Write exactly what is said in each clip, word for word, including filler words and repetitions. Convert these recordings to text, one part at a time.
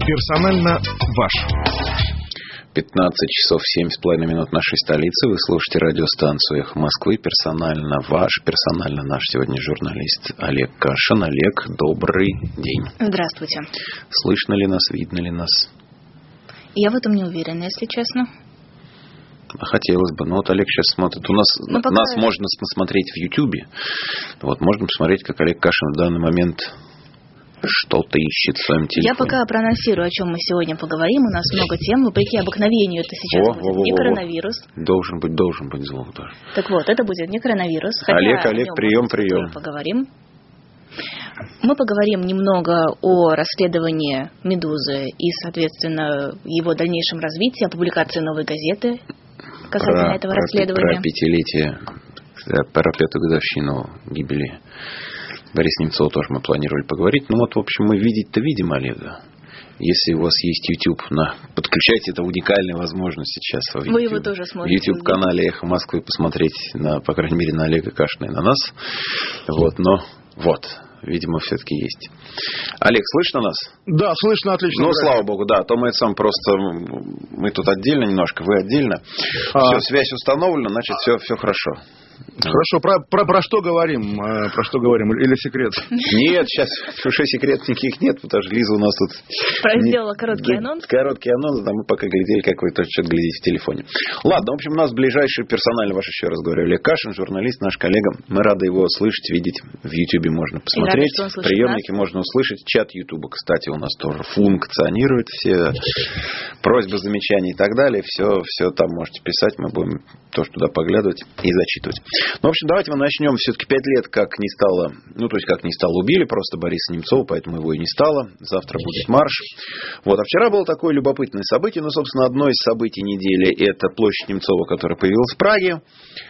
Персонально ваш. пятнадцать часов семь с половиной минут нашей столицы. Вы слушаете радиостанцию «Эхо Москвы». Персонально ваш, персонально наш сегодня журналист Олег Кашин. Олег, добрый день. Здравствуйте. Слышно ли нас, видно ли нас? Я в этом не уверена, если честно. Хотелось бы. Но вот Олег сейчас смотрит. У нас, ну, пока... нас можно посмотреть в Ютьюбе. Вот, можно посмотреть, как Олег Кашин в данный момент что-то ищет в своем телефоне. Я пока проанонсирую, о чем мы сегодня поговорим. У нас много тем. Вопреки обыкновению, это сейчас о, будет о, о, не о, коронавирус. Должен быть, должен быть звук тоже. Так вот, это будет не коронавирус. Хотя Олег, Олег, прием, прием. Мы поговорим. Мы поговорим немного о расследовании «Медузы» и, соответственно, его дальнейшем развитии, о публикации «Новой газеты» касательно про, этого про, расследования. Про пятилетие, про пятую годовщину гибели Бориса Немцова тоже мы планировали поговорить. Ну вот, в общем, мы видеть-то видим Олега. Если у вас есть YouTube, на... подключайте, это уникальная возможность сейчас. В Вы его тоже сможете. В YouTube-канале «Эхо Москвы» посмотреть, на, по крайней мере, на Олега Кашина и на нас. Вот, но вот, видимо, все-таки есть. Олег, слышно нас? Да, слышно отлично. Ну, слава богу, да. А то мы сам просто... Мы тут отдельно немножко, вы отдельно. А... Все, связь установлена, значит, все, все хорошо. Хорошо, про, про, про что говорим? Про что говорим? Или секрет? Нет, сейчас уже секретов никаких нет, потому что Лиза у нас тут... Про сделала короткий да, анонс. Короткий анонс, да, мы пока глядели, как вы тоже что-то глядите в телефоне. Ладно, в общем, у нас ближайший персонально ваш, еще раз говорю, Олег Кашин, журналист, наш коллега. Мы рады его слышать, видеть. В Ютьюбе можно посмотреть. Рады, приемники нас. Можно услышать. Чат Ютуба, кстати, у нас тоже функционирует. Все просьбы, замечания и так далее. Все, все там можете писать. Мы будем тоже туда поглядывать и зачитывать. Ну, в общем, давайте мы начнем. Все-таки пять лет как не стало, ну, то есть как не стало, убили просто Бориса Немцова, поэтому его и не стало. Завтра будет марш. Вот. А вчера было такое любопытное событие. Ну, собственно, одно из событий недели – это площадь Немцова, которая появилась в Праге.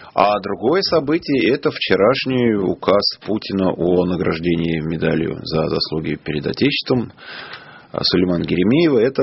А другое событие – это вчерашний указ Путина о награждении медалью за заслуги перед Отечеством Сулеймана Геремеева. Это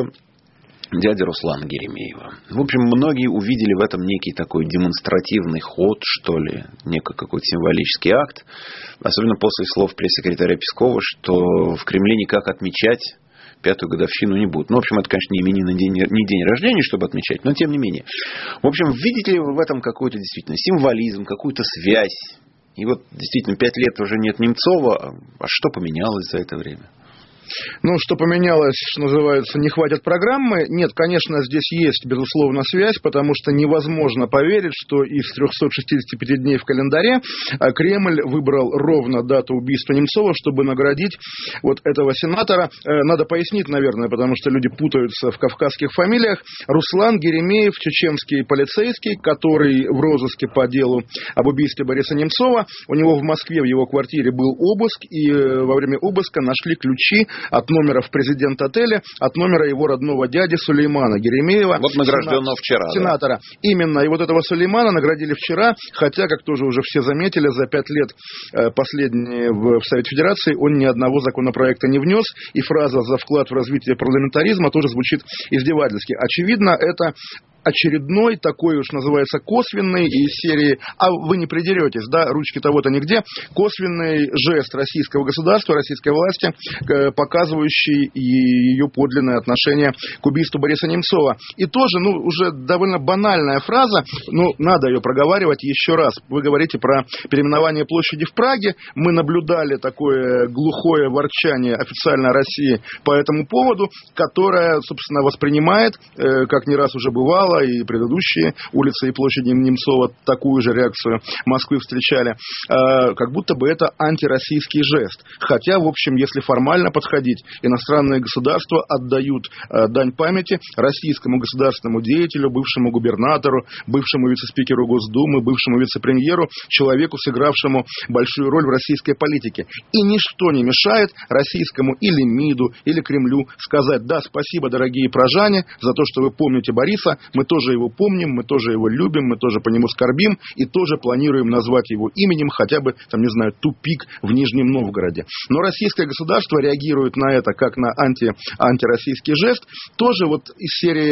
дядя Руслана Геремеева. В общем, многие увидели в этом некий такой демонстративный ход, что ли, некий какой-то символический акт. Особенно после слов пресс-секретаря Пескова, что в Кремле никак отмечать пятую годовщину не будут. Ну, в общем, это, конечно, не именинный день, не день рождения, чтобы отмечать, но тем не менее. В общем, видите ли вы в этом какой-то действительно символизм, какую-то связь? И вот действительно пять лет уже нет Немцова, а что поменялось за это время? Ну, что поменялось, что называется, не хватит программы. Нет, конечно, здесь есть, безусловно, связь, потому что невозможно поверить, что из трехсот шестидесяти пяти дней в календаре Кремль выбрал ровно дату убийства Немцова, чтобы наградить вот этого сенатора. Надо пояснить, наверное, потому что люди путаются в кавказских фамилиях. Руслан Геремеев, чеченский полицейский, который в розыске по делу об убийстве Бориса Немцова. У него в Москве, в его квартире был обыск, и во время обыска нашли ключи от номера в президент-отеле, от номера его родного дяди Сулеймана Геремеева. Вот награжденного вчера. Сенатора. Да? Именно. И вот этого Сулеймана наградили вчера, хотя, как тоже уже все заметили, за пять лет э, последние в, в Совете Федерации он ни одного законопроекта не внес, и фраза «за вклад в развитие парламентаризма» тоже звучит издевательски. Очевидно, это очередной такой уж называется косвенный из серии «А вы не придеретесь, да, ручки-то вот они где», косвенный жест российского государства, российской власти, показывающий ее подлинное отношение к убийству Бориса Немцова. И тоже, ну, уже довольно банальная фраза, но надо ее проговаривать еще раз. Вы говорите про переименование площади в Праге. Мы наблюдали такое глухое ворчание официальной России по этому поводу, которое, собственно, воспринимает, как не раз уже бывало, и предыдущие улицы и площади Немцова такую же реакцию Москвы встречали, как будто бы это антироссийский жест. Хотя, в общем, если формально подходить, иностранные государства отдают дань памяти российскому государственному деятелю, бывшему губернатору, бывшему вице-спикеру Госдумы, бывшему вице-премьеру, человеку, сыгравшему большую роль в российской политике. И ничто не мешает российскому или МИДу, или Кремлю сказать: да, спасибо, дорогие пражане, за то, что вы помните Бориса, мы тоже его помним, мы тоже его любим, мы тоже по нему скорбим и тоже планируем назвать его именем хотя бы, там, не знаю, тупик в Нижнем Новгороде. Но российское государство реагирует на это как на анти, антироссийский жест, тоже вот из серии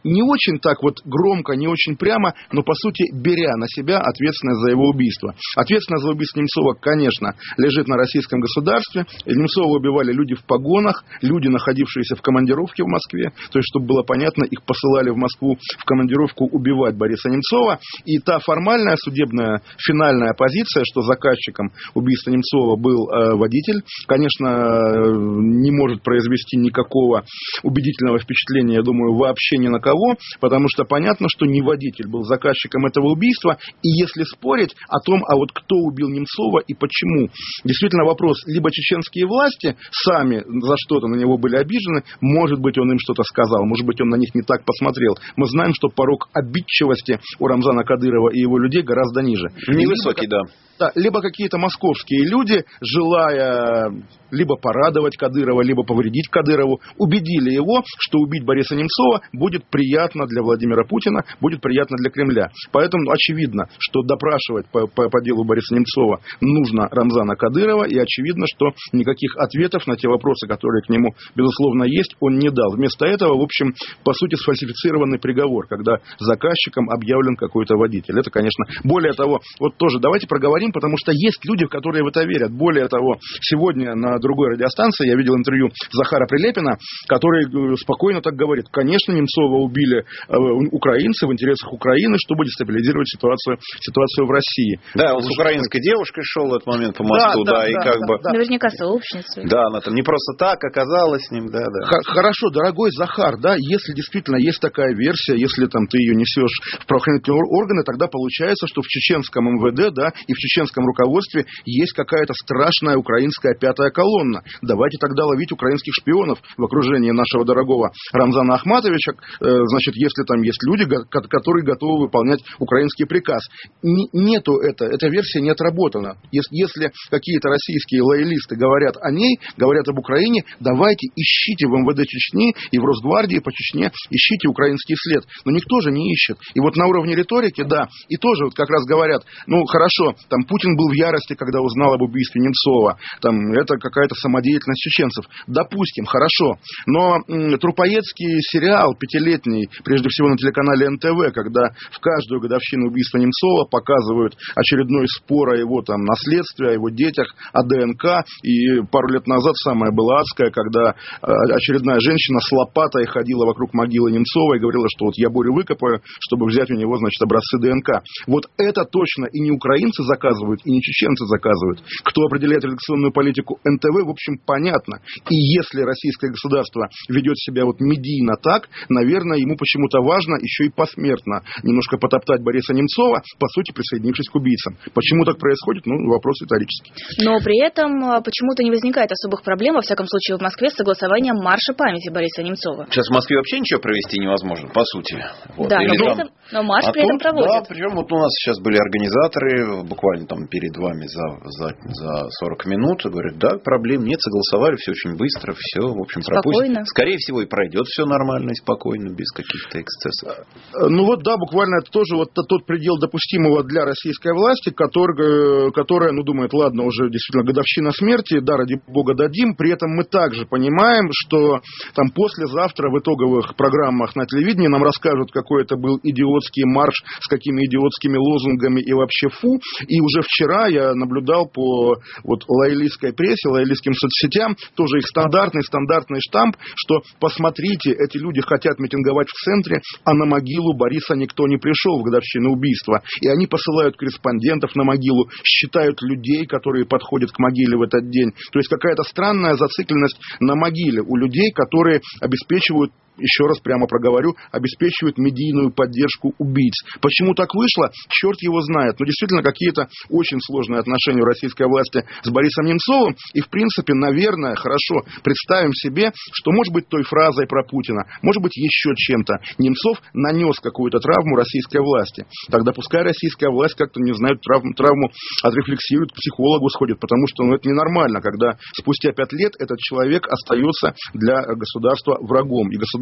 не очень так вот громко, не очень прямо, но, по сути, беря на себя ответственность за его убийство. Ответственность за убийство Немцова, конечно, лежит на российском государстве. Немцова убивали люди в погонах, люди, находившиеся в командировке в Москве. То есть, чтобы было понятно, их посылали в Москву в командировку убивать Бориса Немцова. И та формальная судебная финальная позиция, что заказчиком убийства Немцова был э, водитель, конечно, э, не может произвести никакого убедительного впечатления, я думаю, вообще ни на кого, потому что понятно, что не водитель был заказчиком этого убийства. И если спорить о том, а вот кто убил Немцова и почему, действительно вопрос, либо чеченские власти сами за что-то на него были обижены, может быть, он им что-то сказал, может быть, он на них не так посмотрел. Мы знаем, что порог обидчивости у Рамзана Кадырова и его людей гораздо ниже. Невысокий, да. Да, либо какие-то московские люди, желая либо порадовать Кадырова, либо повредить Кадырову, убедили его, что убить Бориса Немцова будет приятно для Владимира Путина, будет приятно для Кремля. Поэтому очевидно, что допрашивать по, по, по делу Бориса Немцова нужно Рамзана Кадырова, и очевидно, что никаких ответов на те вопросы, которые к нему, безусловно, есть, он не дал. Вместо этого, в общем, по сути, сфальсифицированный приговор, когда заказчиком объявлен какой-то водитель. Это, конечно, более того, вот тоже давайте проговорим, потому что есть люди, которые в это верят. Более того, сегодня на другой радиостанции я видел интервью Захара Прилепина, который спокойно так говорит: конечно, Немцова убили украинцы в интересах Украины, чтобы дестабилизировать ситуацию, ситуацию в России. Да, он с украинской девушкой шел в этот момент по мосту, да, да, да и да, как да, бы... Да. Наверняка сообщницей. Да, она там не просто так оказалась с ним, да, да. Х- хорошо, дорогой Захар, да, если действительно есть такая версия, если там ты ее несешь в правоохранительные органы, тогда получается, что в чеченском эм вэ дэ, да, и в чеченском руководстве есть какая-то страшная украинская пятая колонна. Давайте тогда ловить украинских шпионов в окружении нашего дорогого Рамзана Ахматовича, э, значит, если там есть люди, которые готовы выполнять украинский приказ. Н- нету это, эта версия не отработана. Если, если какие-то российские лоялисты говорят о ней, говорят об Украине, давайте ищите в эм вэ дэ Чечни и в Росгвардии по Чечне, ищите украинский след. Но никто же не ищет. И вот на уровне риторики, да, и тоже вот как раз говорят, ну хорошо, там Путин был в ярости, когда узнал об убийстве Немцова, там это какая-то самодеятельность чеченцев. Допустим, хорошо. Но м, трупоедский сериал пятилетний, прежде всего на телеканале эн тэ вэ, когда в каждую годовщину убийства Немцова показывают очередной спор о его там наследстве, о его детях, о дэ эн ка. И пару лет назад самое было адское, когда э, очередная женщина с лопатой ходила вокруг могилы Немцова и говорила, что вот я Борю выкопаю, чтобы взять у него, значит, образцы дэ эн ка. Вот это точно и не украинцы заказывают, и не чеченцы заказывают. Кто определяет редакционную политику эн тэ вэ, в общем, понятно. И если российское государство ведет себя вот медийно так, наверное, ему почему-то важно еще и посмертно немножко потоптать Бориса Немцова, по сути, присоединившись к убийцам. Почему так происходит? Ну, вопрос риторический. Но при этом почему-то не возникает особых проблем, во всяком случае, в Москве с согласованием марша памяти Бориса Немцова. Сейчас в Москве вообще ничего провести невозможно, по сути. Вот. Да, но, там... при этом, но марш а при этом тут, проводят. Да, причем вот у нас сейчас были организаторы, буквально там перед вами за, за, за сорок минут, говорят, да, проблем нет, согласовали, все очень быстро, все, в общем, пропустим. Скорее всего, и пройдет все нормально и спокойно, без каких-то эксцессов. Ну вот да, буквально это тоже вот тот предел допустимого для российской власти, который, которая, ну, думает, ладно, уже действительно годовщина смерти, да, ради бога дадим. При этом мы также понимаем, что там послезавтра в итоговых программах на телевидении нам расскажут, какой это был идиотский марш, с какими идиотскими лозунгами и вообще фу. И уже вчера я наблюдал по вот лоялистской прессе, лоялистским соцсетям, тоже их стандартный, стандартный штамп, что посмотрите, эти люди хотят митинговать в центре, а на могилу Бориса никто не пришел в годовщину убийства. И они посылают корреспондентов на могилу, считают людей, которые подходят к могиле в этот день. То есть какая-то странная зацикленность на могиле у людей, которые обеспечивают, еще раз прямо проговорю, обеспечивают медийную поддержку убийц. Почему так вышло, черт его знает. Но действительно какие-то очень сложные отношения у российской власти с Борисом Немцовым. И в принципе, наверное, хорошо представим себе, что может быть той фразой про Путина, может быть еще чем-то. Немцов нанес какую-то травму российской власти. Тогда пускай российская власть как-то, не знаю, травму, травму отрефлексирует, к психологу сходит, потому что ну, это ненормально, когда спустя пять лет этот человек остается для государства врагом. И государство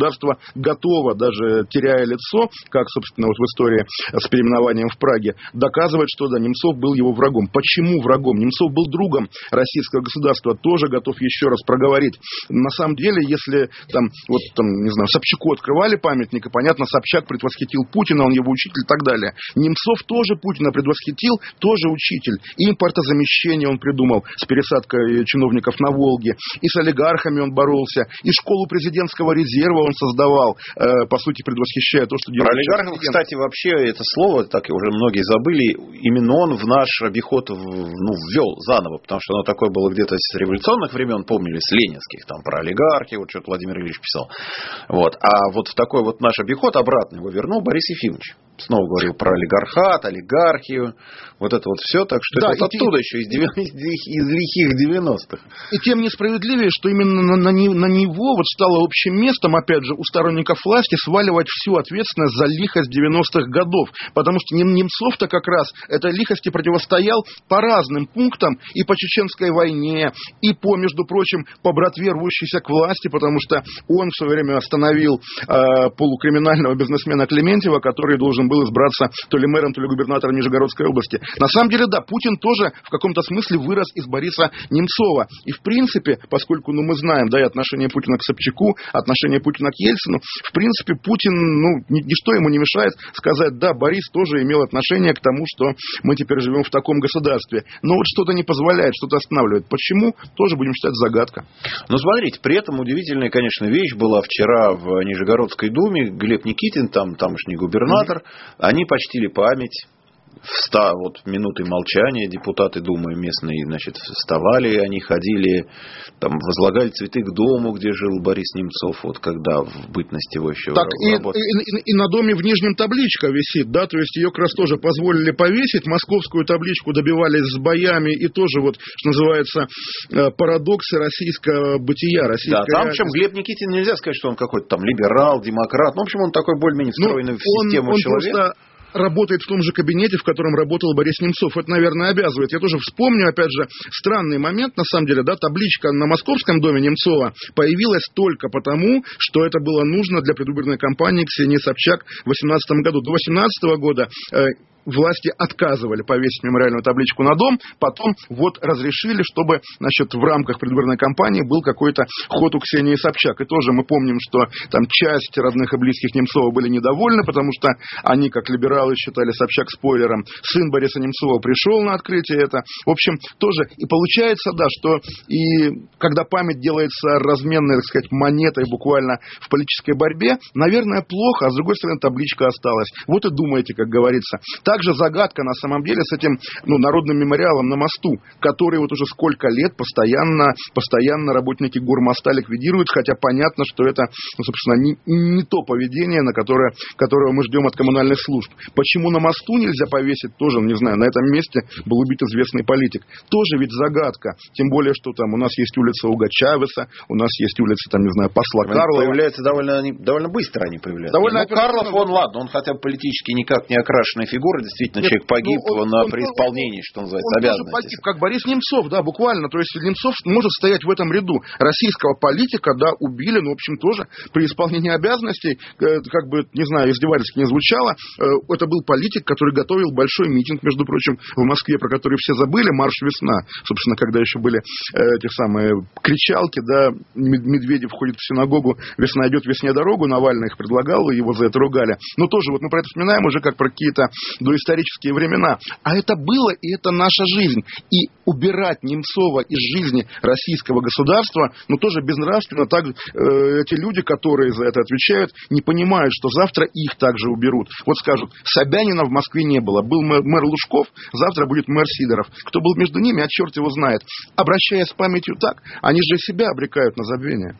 государство готово, даже теряя лицо, как, собственно, вот в истории с переименованием в Праге, доказывать, что да, Немцов был его врагом. Почему врагом? Немцов был другом российского государства, тоже готов еще раз проговорить. На самом деле, если там, вот там, не знаю, Собчаку открывали памятник, и понятно, Собчак предвосхитил Путина, он его учитель и так далее. Немцов тоже Путина предвосхитил, тоже учитель. И импортозамещение он придумал с пересадкой чиновников на Волге, и с олигархами он боролся, и школу президентского резерва он создавал, э, по сути, предвосхищая то, что делал. Про олигархов, кстати, вообще это слово, так и уже многие забыли, именно он в наш обиход ну, ввел заново, потому что оно такое было где-то с революционных времен, помнили, с ленинских, там про олигархи, вот что-то Владимир Ильич писал. Вот. А вот в такой вот наш обиход обратно его вернул Борис Ефимович. Снова говорил про олигархат, олигархию, вот это вот все, так что да, это вот оттуда те... еще, из, из, из лихих девяностых. И тем несправедливее, что именно на, на, на него вот стало общим местом, опять же, у сторонников власти сваливать всю ответственность за лихость девяностых годов, потому что Немцов-то как раз этой лихости противостоял по разным пунктам, и по Чеченской войне, и по, между прочим, по братве, рвущейся к власти, потому что он в свое время остановил э, полукриминального бизнесмена Клементьева, который должен был избраться то ли мэром, то ли губернатором Нижегородской области. На самом деле, да, Путин тоже в каком-то смысле вырос из Бориса Немцова. И в принципе, поскольку ну, мы знаем, да, и отношение Путина к Собчаку, отношение Путина к Ельцину, в принципе, Путин, ну, ничто ему не мешает сказать, да, Борис тоже имел отношение к тому, что мы теперь живем в таком государстве. Но вот что-то не позволяет, что-то останавливает. Почему? Тоже будем считать загадка. Ну, смотрите, при этом удивительная, конечно, вещь была вчера в Нижегородской думе. Глеб Никитин, там тамошний губернатор, mm-hmm. они почтили память. Вста, вот минуты молчания депутаты Думы местные, значит, вставали, они ходили, там, возлагали цветы к дому, где жил Борис Немцов, вот когда в бытность его еще так, и, и, и, и на доме в Нижнем табличка висит, да, то есть ее как раз тоже позволили повесить, московскую табличку добивались с боями, и тоже вот, что называется, парадоксы российского бытия, российской да, там, в чем Глеб Никитин, нельзя сказать, что он какой-то там либерал, демократ, ну, в общем, он такой более-менее встроенный ну, в систему он, он человек. Просто работает в том же кабинете, в котором работал Борис Немцов. Это, наверное, обязывает. Я тоже вспомню, опять же, странный момент, на самом деле, да, табличка на московском доме Немцова появилась только потому, что это было нужно для предвыборной кампании Ксении Собчак в две тысячи восемнадцатом году. До две тысячи восемнадцатого года э, власти отказывали повесить мемориальную табличку на дом, потом вот разрешили, чтобы, значит, в рамках предвыборной кампании был какой-то ход у Ксении Собчак. И тоже мы помним, что там часть родных и близких Немцова были недовольны, потому что они, как либералы, считали Собчак спойлером. Сын Бориса Немцова пришел на открытие это. В общем, тоже и получается, да, что и когда память делается разменной, так сказать, монетой буквально в политической борьбе, наверное, плохо, а с другой стороны, табличка осталась. Вот и думаете, как говорится. Также загадка, на самом деле, с этим ну, народным мемориалом на мосту, который вот уже сколько лет постоянно, постоянно работники Гормоста ликвидируют, хотя понятно, что это, ну, собственно, не, не то поведение, на которое, которого мы ждем от коммунальных служб. Почему на мосту нельзя повесить, тоже, не знаю, на этом месте был убит известный политик. Тоже ведь загадка. Тем более, что там у нас есть улица Уга Чавеса, у нас есть улица, там, не знаю, посла они Карлова. Появляются довольно, довольно быстро они появляются. Довольно ну, Карлов, он, ладно, он хотя бы политически никак не окрашенная фигура, действительно, Нет, человек погиб ну, он, на, он, при исполнении, что называется, он обязанностей. Он погиб, как Борис Немцов, да, буквально. То есть Немцов может стоять в этом ряду. Российского политика, да, убили, ну, в общем, тоже при исполнении обязанностей, как бы, не знаю, издевательски не звучало, это был политик, который готовил большой митинг, между прочим, в Москве, про который все забыли, марш «Весна». Собственно, когда еще были эти самые кричалки, да, Медведев ходит в синагогу, «Весна идет, весне дорогу», Навальный их предлагал, его за это ругали. Но тоже вот мы про это вспоминаем уже как про какие-то доисторические времена. А это было, и это наша жизнь. И убирать Немцова из жизни российского государства, ну, тоже безнравственно. Так, э, эти люди, которые за это отвечают, не понимают, что завтра их также уберут. Вот скажут, Собянина в Москве не было. Был мэр, мэр Лужков, завтра будет мэр Сидоров. Кто был между ними, а черт его знает. Обращаясь с памятью так, они же себя обрекают на забвение.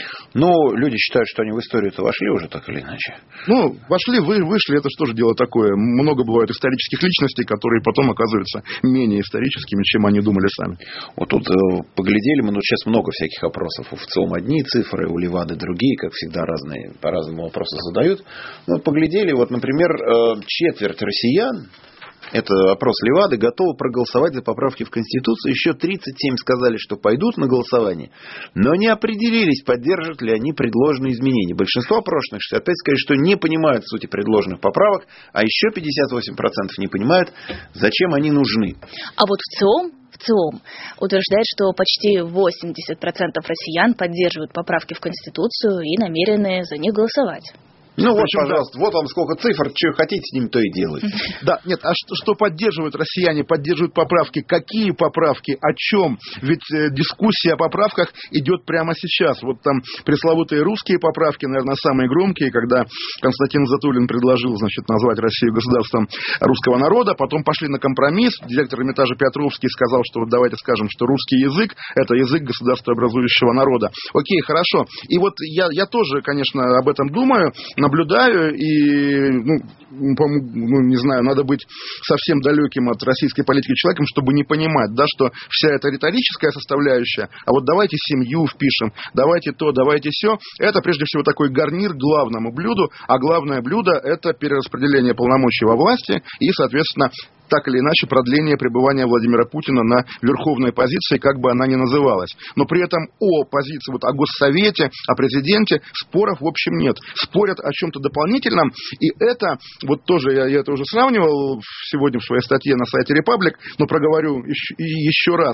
Ну, люди считают, что они в историю-то вошли уже так или иначе. Ну, вошли, вы, вышли, это что же дело такое? Много бывает исторических личностей, которые потом оказываются менее историческими, чем они думали сами. Вот тут э, поглядели, мы, ну, сейчас много всяких опросов. У ВЦИОМ одни цифры, у Левады другие, как всегда, разные, по-разному вопросы задают. Ну, поглядели, вот, например, э, четверть россиян Это опрос Левады, готовы проголосовать за поправки в Конституцию. Еще тридцать семь сказали, что пойдут на голосование, но не определились, поддержат ли они предложенные изменения. Большинство опрошенных, шестьдесят пять, сказали, что не понимают сути предложенных поправок, а еще пятьдесят восемь процентов не понимают, зачем они нужны. А вот в ЦИОМ В ЦИОМ утверждает, что почти восемьдесят процентов россиян поддерживают поправки в Конституцию и намерены за них голосовать. Ну вот, Причем, пожалуйста, да. Вот вам сколько цифр, что хотите с ним, то и делайте. Да, нет, а что, что поддерживают россияне? Поддерживают поправки. Какие поправки? О чем? Ведь э, дискуссия о поправках идет прямо сейчас. Вот там пресловутые русские поправки, наверное, самые громкие, когда Константин Затулин предложил, значит, назвать Россию государством русского народа, потом пошли на компромисс. Директор Эрмитажа Петровский сказал, что вот давайте скажем, что русский язык – это язык государствообразующего народа. Окей, хорошо. И вот я, я тоже, конечно, об этом думаю, наблюдаю, и, ну, ну, не знаю, надо быть совсем далеким от российской политики человеком, чтобы не понимать, да, что вся эта риторическая составляющая, а вот давайте семью впишем, давайте то, давайте сё, это прежде всего такой гарнир к главному блюду, а главное блюдо – это перераспределение полномочий во власти и, соответственно, так или иначе продление пребывания Владимира Путина на верховной позиции, как бы она ни называлась. Но при этом о позиции, вот о Госсовете, о президенте споров в общем нет. Спорят о чем-то дополнительном, и это, вот тоже я, я это уже сравнивал сегодня в своей статье на сайте Republic, но проговорю еще, еще раз.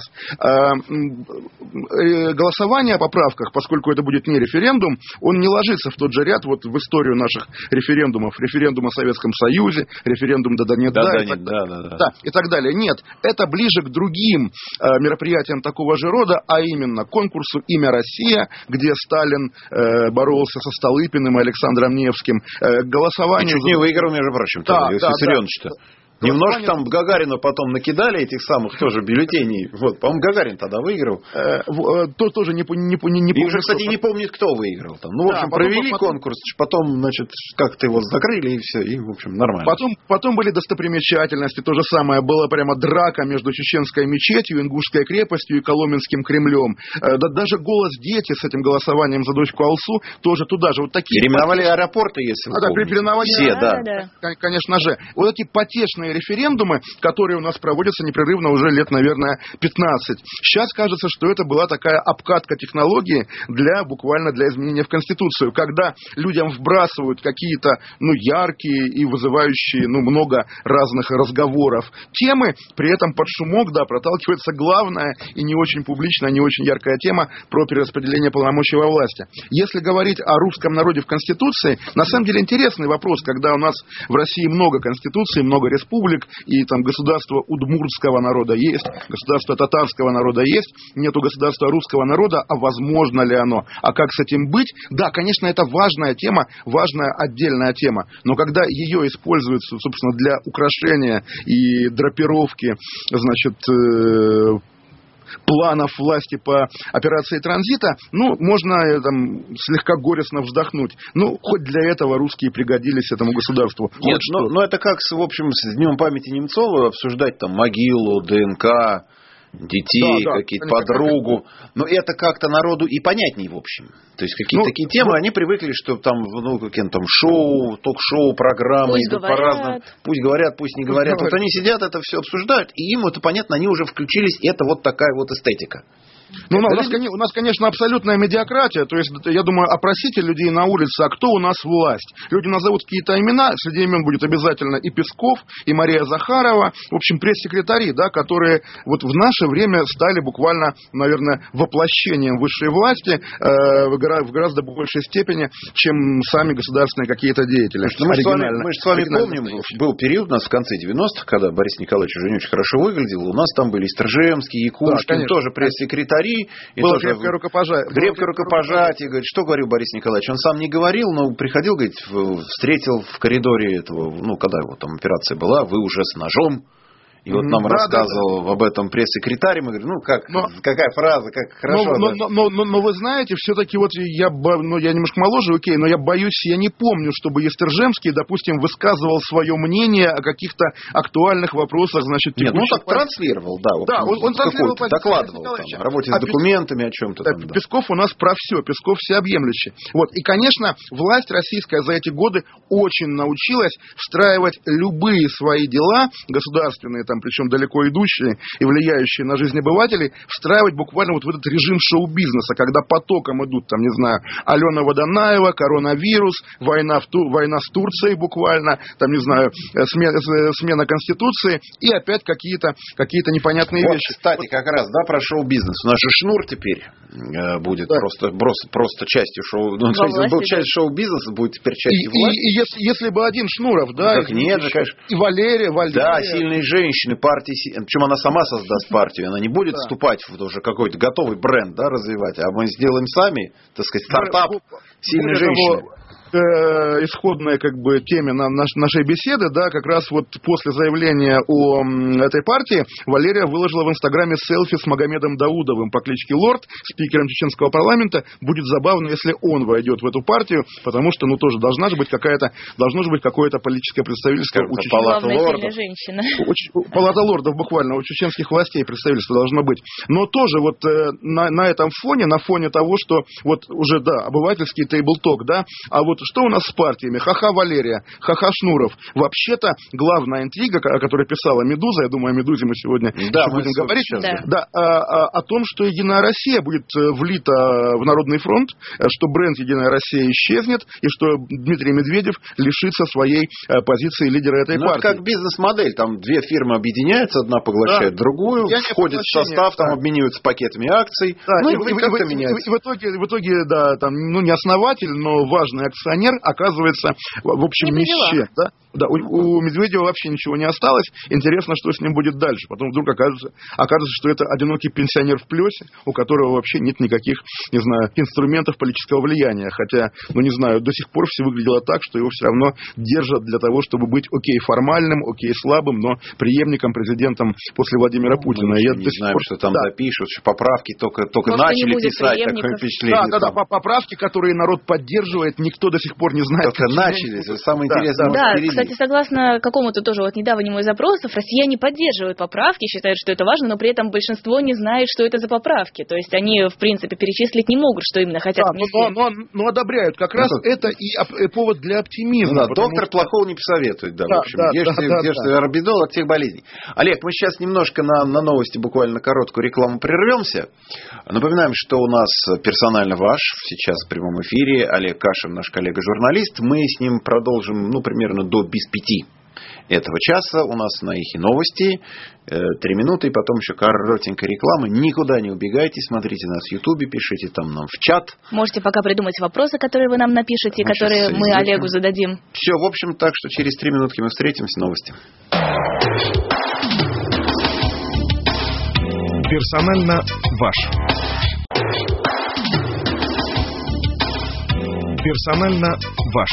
Голосование о поправках, поскольку это будет не референдум, он не ложится в тот же ряд вот в историю наших референдумов. Референдум о Советском Союзе, референдум «да-да, нет, да», да, да, да. Да, и так далее. Нет, это ближе к другим э, мероприятиям такого же рода, а именно конкурсу «Имя Россия», где Сталин э, боролся со Столыпиным и Александром Невским. Э, голосование... И чуть не выиграл, между прочим, да, тоже, да, Виссарионович-то. да. Немножко там Гагарину потом накидали этих самых тоже бюллетеней. Вот, по-моему, Гагарин тогда выиграл. Э, то тоже не, не, не, не помню. И уже, кстати, не помнит, кто выиграл. Там. Ну, в да, общем, потом, провели потом, конкурс, потом, значит, как-то его закрыли, и все, и, в общем, нормально. Потом, потом были достопримечательности. То же самое. Была прямо драка между Чеченской мечетью, Ингушской крепостью и Коломенским Кремлем. Э, да, даже «Голос дети» с этим голосованием за дочку Алсу тоже туда же. Вот такие переименовали потешные... аэропорты, если вы а, помните. Да, переименовали... Все, да. да, да. Конечно же. Вот эти потешные референдумы, которые у нас проводятся непрерывно уже лет, наверное, пятнадцать. Сейчас кажется, что это была такая обкатка технологии для, буквально для изменения в Конституцию, когда людям вбрасывают какие-то, ну, яркие и вызывающие, ну, много разных разговоров темы, при этом под шумок, да, проталкивается главная и не очень публичная, не очень яркая тема про перераспределение полномочий во власти. Если говорить о русском народе в Конституции, на самом деле интересный вопрос, когда у нас в России много конституций, много республик, и там государство удмуртского народа есть, государство татарского народа есть, нету государства русского народа, а возможно ли оно? А как с этим быть? Да, конечно, это важная тема, важная отдельная тема, но когда ее используют, собственно, для украшения и драпировки, значит, э- планов власти по операции транзита, ну, можно там слегка горестно вздохнуть. Ну, хоть для этого русские пригодились этому государству. Нет, вот но, но это как, в общем, с Днем памяти Немцова обсуждать там могилу, ДНК, детей, да, да, какие-то подругу. Но это как-то народу и понятнее, в общем. То есть какие-то ну, такие темы, ну, они привыкли, что там, ну, какие-то там шоу, ток-шоу, программы идут по-разному. Пусть говорят, пусть не говорят. Вот они сидят, это все обсуждают, и им это понятно, они уже включились, это вот такая вот эстетика. Ну, у нас, у нас, конечно, абсолютная медиакратия. То есть, я думаю, опросите людей на улице, а кто у нас власть. Люди назовут какие-то имена, среди имен будет обязательно и Песков, и Мария Захарова, в общем, пресс-секретари, да, которые вот в наше время стали буквально, наверное, воплощением высшей власти э, в, гора, в гораздо большей степени, чем сами государственные какие-то деятели. Ну, мы, с вами, мы же с вами помним, был период у нас в конце девяностых, когда Борис Николаевич уже не очень хорошо выглядел, у нас там были и Стржемский, и Кушкин, да, тоже пресс-секретари. И было тоже крепкое рукопожатие. Крепкое рукопожатие. Говорит, что говорил Борис Николаевич? Он сам не говорил, но приходил, говорит, встретил в коридоре этого, ну, когда его там операция была, вы уже с ножом. И вот нам да, рассказывал да, да. об этом пресс-секретарь, мы говорим, ну, как, но, какая фраза, как хорошо. Но, но, но, но, но вы знаете, все-таки вот я, ну, я немножко моложе, окей, но я боюсь, я не помню, чтобы Естержемский, допустим, высказывал свое мнение о каких-то актуальных вопросах, значит, нет, ну, он так транслировал, да. Да, он, он транслировал, докладывал там, о работе с а документами, о чем-то да, там. Да. Песков у нас про все, Песков всеобъемлющий. Вот, и, конечно, власть российская за эти годы очень научилась встраивать любые свои дела, государственные, там, причем далеко идущие и влияющие на жизнь обывателей, встраивать буквально вот в этот режим шоу-бизнеса, когда потоком идут, там, не знаю, Алена Водонаева, коронавирус, война, в Ту, война с Турцией буквально, там, не знаю, смена, смена Конституции и опять какие-то, какие-то непонятные вот, вещи. Кстати, вот. как раз, да, про шоу-бизнес. У нас же Шнур теперь э, будет да. просто, просто, просто частью шоу, ну, часть, был часть шоу-бизнеса, будет теперь частью и, власти. И, и если, если бы один Шнуров, да, так и, нет же, конечно. И Валерия, Валерия. Да, сильные женщины, партии, причем она сама создаст партию, она не будет да. вступать в уже какой-то готовый бренд, да, развивать, а мы сделаем сами, так сказать, стартап сильной женщины. Исходной как бы теме на нашей беседы, да, как раз вот после заявления о этой партии Валерия выложила в Инстаграме селфи с Магомедом Даудовым по кличке Лорд, спикером чеченского парламента. Будет забавно, если он войдет в эту партию, потому что, ну, тоже должна же быть какая-то, должно же быть какое-то политическое представительство у чеченских. Палата лордов. У, у, палата лордов буквально, у чеченских властей представительство должно быть. Но тоже вот э, на, на этом фоне, на фоне того, что вот уже, да, обывательский тейбл-ток, да, а вот что у нас с партиями? Ха-ха Валерия, ха-ха Шнуров. Вообще-то главная интрига, о которой писала «Медуза», я думаю, о «Медузе» мы сегодня да, еще мы будем говорить, да. Да, о, о том, что «Единая Россия» будет влита в Народный фронт, что бренд «Единая Россия» исчезнет, и что Дмитрий Медведев лишится своей позиции лидера этой ну, партии. Это как бизнес-модель. Там две фирмы объединяются, одна поглощает да. другую, я входит в состав, там да. обмениваются пакетами акций. Да, ну, и, и, и, и, и, и в итоге, в итоге, да, там, ну, не основатель, но важный акционер оказывается, в общем, нищет. Да? Да, у, у Медведева вообще ничего не осталось. Интересно, что с ним будет дальше. Потом вдруг окажется, окажется, что это одинокий пенсионер в плесе, у которого вообще нет никаких, не знаю, инструментов политического влияния. Хотя, ну не знаю, до сих пор все выглядело так, что его все равно держат для того, чтобы быть окей формальным, окей слабым, но преемником, президентом после Владимира Путина. Мы Я не знаем, пор... что там да. допишут, что поправки только, только начали писать, такое впечатление. Да, да, да, поправки, которые народ поддерживает, никто до сих пор не знает. Только начали, это самое интересное. Да, да, кстати, согласно какому-то тоже вот недавнему из опросов, россияне поддерживают поправки, считают, что это важно, но при этом большинство не знает, что это за поправки. То есть они, в принципе, перечислить не могут, что именно хотят да, внести. Но, но, но, но одобряют. Как раз ну, это и повод для оптимизма. Ну, да, доктор что... плохого не посоветует. Да, да, в общем, да, ешьте, да, ешьте да, орбидол от всех болезней. Олег, мы сейчас немножко на, на новости, буквально короткую рекламу прервемся. Напоминаем, что у нас персонально ваш сейчас в прямом эфире Олег Кашин, наш коллега-журналист. Мы с ним продолжим, ну, примерно до без пяти этого часа. У нас на Эхе новости. Три минуты, и потом еще коротенькая реклама. Никуда не убегайте, смотрите нас в Ютубе, пишите там нам в чат. Можете пока придумать вопросы, которые вы нам напишите, мы которые мы Олегу зададим. Все, в общем, так что через три минутки мы встретимся. Новости. Персонально ваш. Персонально ваш.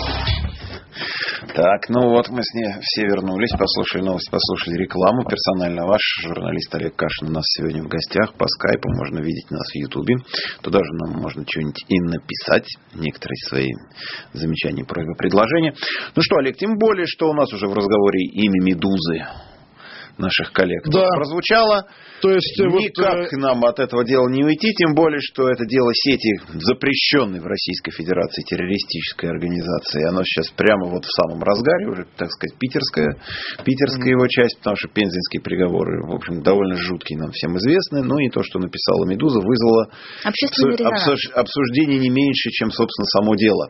Так, ну вот мы с ней все вернулись, послушали новости, послушали рекламу. Персонально ваш журналист Олег Кашин у нас сегодня в гостях. По скайпу можно видеть нас в Ютубе. Туда же нам можно что-нибудь и написать. Некоторые свои замечания, просьбы, предложения. Ну что, Олег, тем более, что у нас уже в разговоре имя Медузы наших коллег да. прозвучало. То есть, никак вот, нам от этого дела не уйти, тем более, что это дело сети, запрещенной в Российской Федерации террористической организации. Оно сейчас прямо вот в самом разгаре, уже, так сказать, питерская, питерская mm-hmm. его часть, потому что пензенские приговоры, в общем, довольно жуткие, нам всем известны. Ну и то, что написала «Медуза», вызвало обсуж... обсуждение не меньше, чем, собственно, само дело.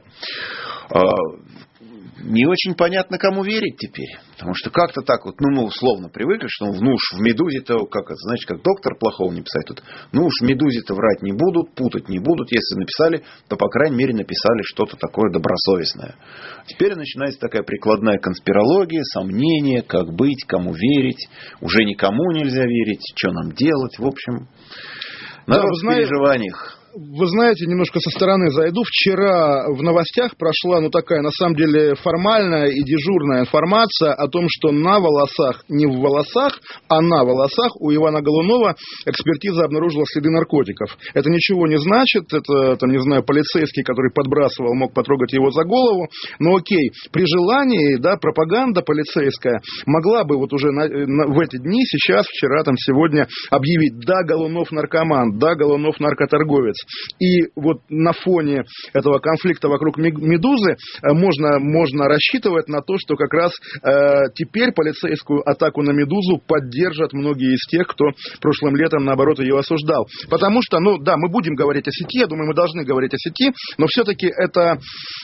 Не очень понятно, кому верить теперь. Потому что как-то так вот, ну, мы условно привыкли, что ну уж в «Медузе»-то, как это, знаете, как доктор плохого не писать тут. Ну уж в «Медузе»-то врать не будут, путать не будут. Если написали, то, по крайней мере, написали что-то такое добросовестное. Теперь начинается такая прикладная конспирология, сомнения, как быть, кому верить. Уже никому нельзя верить, что нам делать. В общем, народ да, в переживаниях. Вы знаете, немножко со стороны зайду. Вчера в новостях прошла, ну, такая, на самом деле, формальная и дежурная информация о том, что на волосах, не в волосах, а на волосах у Ивана Голунова экспертиза обнаружила следы наркотиков. Это ничего не значит. Это, там, не знаю, полицейский, который подбрасывал, мог потрогать его за голову. Но окей, при желании, да, пропаганда полицейская могла бы вот уже на, на, в эти дни, сейчас, вчера, там, сегодня объявить: да, Голунов наркоман, да, Голунов наркоторговец. И вот на фоне этого конфликта вокруг «Медузы» можно, можно рассчитывать на то, что как раз э, теперь полицейскую атаку на «Медузу» поддержат многие из тех, кто прошлым летом, наоборот, ее осуждал. Потому что, ну да, мы будем говорить о сети, я думаю, мы должны говорить о сети, но все-таки это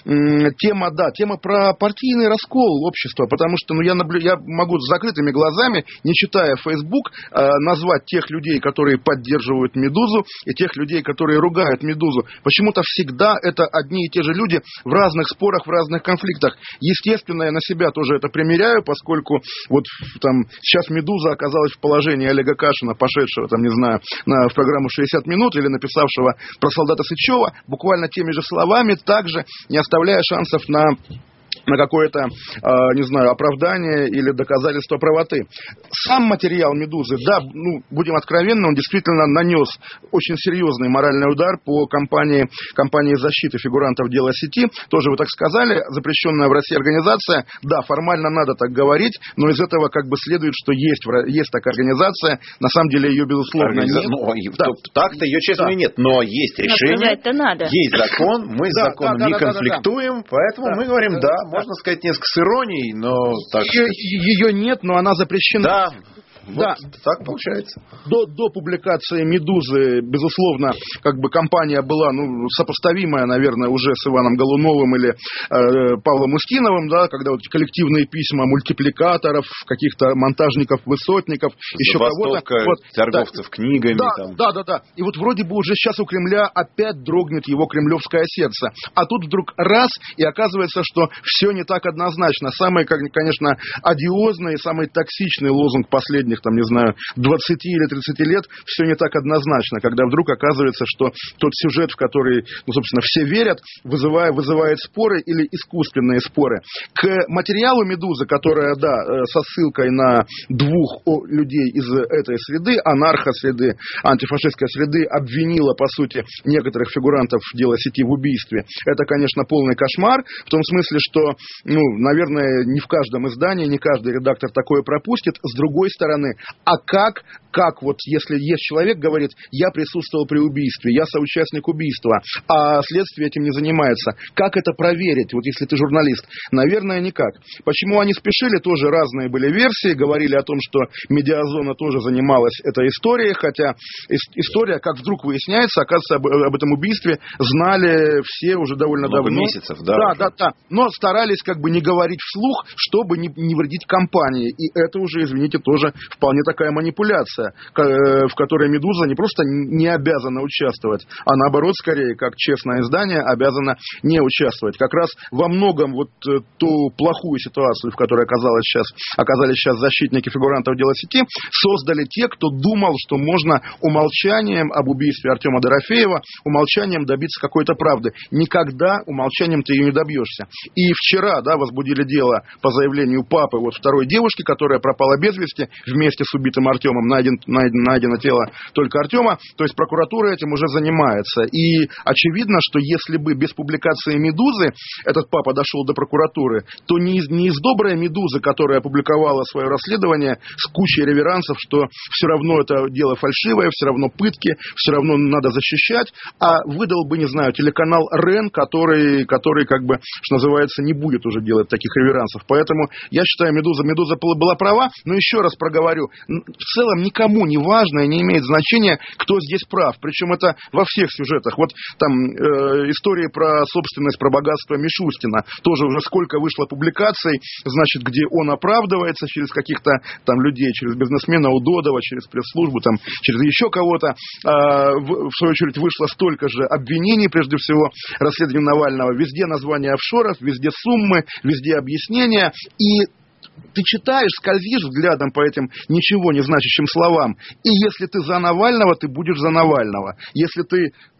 м, тема, да, тема про партийный раскол общества, потому что, ну, я, наблю... я могу с закрытыми глазами, не читая Facebook, э, назвать тех людей, которые поддерживают «Медузу», и тех людей, которые ругают «Медузу». Почему-то всегда это одни и те же люди в разных спорах, в разных конфликтах. Естественно, я на себя тоже это примеряю, поскольку вот там сейчас «Медуза» оказалась в положении Олега Кашина, пошедшего, там, не знаю, на, в программу шестьдесят минут, или написавшего про солдата Сычева, буквально теми же словами, также не оставляя шансов на... на какое-то, э, не знаю, оправдание или доказательство правоты. Сам материал «Медузы», да, ну, будем откровенны, он действительно нанес очень серьезный моральный удар по компании, компании защиты фигурантов дела сети. Тоже вы так сказали, запрещенная в России организация. Да, формально надо так говорить, но из этого как бы следует, что есть, есть такая организация. На самом деле ее, безусловно, Организа... нет. Ну, да. Так-то ее, честно говоря, да. нет. Но есть решение, надо. есть закон, мы с да, законом да, да, не да, конфликтуем, да, да. поэтому да. мы говорим, да, да. можно сказать несколько с иронией, но... Так ее, ее нет, но она запрещена. Да. Вот да, так получается. До, до публикации «Медузы», безусловно, как бы компания была, ну, сопоставимая, наверное, уже с Иваном Голуновым или э, Павлом Устиновым, да, когда вот коллективные письма мультипликаторов, каких-то монтажников, высотников, еще кого-то. Вот, торговцев да, книгами. Да, там. да, да, да. И вот вроде бы уже сейчас у Кремля опять дрогнет его кремлевское сердце. А тут вдруг раз, и оказывается, что все не так однозначно. Самый, конечно, одиозный, самый токсичный лозунг последних, там, не знаю, двадцати или тридцати лет, все не так однозначно, когда вдруг оказывается, что тот сюжет, в который, ну, собственно, все верят, вызывая, вызывает споры или искусственные споры. К материалу «Медузы», которая, да, со ссылкой на двух людей из этой среды, анархо-среды, антифашистской среды, обвинила, по сути, некоторых фигурантов дела сети в убийстве. Это, конечно, полный кошмар, в том смысле, что, ну, наверное, не в каждом издании, не каждый редактор такое пропустит. С другой стороны, а как, как вот если есть человек, говорит, я присутствовал при убийстве, я соучастник убийства, а следствие этим не занимается, как это проверить, вот если ты журналист? Наверное, никак. Почему они спешили, тоже разные были версии, говорили о том, что Медиазона тоже занималась этой историей, хотя история, как вдруг выясняется, оказывается, об, об этом убийстве знали все уже довольно Много давно. месяцев, да. Да, да, да, но старались как бы не говорить вслух, чтобы не, не вредить компании, и это уже, извините, тоже вполне такая манипуляция, в которой «Медуза» не просто не обязана участвовать, а наоборот, скорее, как честное издание, обязана не участвовать. Как раз во многом вот ту плохую ситуацию, в которой оказалось сейчас, оказались сейчас защитники фигурантов дела сети, создали те, кто думал, что можно умолчанием об убийстве Артема Дорофеева, умолчанием добиться какой-то правды. Никогда умолчанием ты ее не добьешься. И вчера, да, возбудили дело по заявлению папы вот второй девушки, которая пропала без вести, вместе с убитым Артемом, найден, найден, найдено тело только Артема, то есть прокуратура этим уже занимается. И очевидно, что если бы без публикации «Медузы» этот папа дошел до прокуратуры, то не из, не из доброй «Медузы», которая опубликовала свое расследование с кучей реверансов, что все равно это дело фальшивое, все равно пытки, все равно надо защищать, а выдал бы, не знаю, телеканал РЕН, который, который как бы, что называется, не будет уже делать таких реверансов. Поэтому я считаю, «Медуза», «Медуза» была права, но еще раз проговорю, в целом никому не важно и не имеет значения, кто здесь прав. Причем это во всех сюжетах. Вот там э, истории про собственность, про богатство Мишустина. Тоже уже сколько вышло публикаций, значит, где он оправдывается через каких-то там людей, через бизнесмена Удодова, через пресс-службу, там, через еще кого-то. А, в, в свою очередь вышло столько же обвинений, прежде всего, расследованием Навального. Везде названия офшоров, везде суммы, везде объяснения. И ты читаешь, скользишь взглядом по этим ничего не значащим словам. И если ты за Навального, ты будешь за Навального. Если ты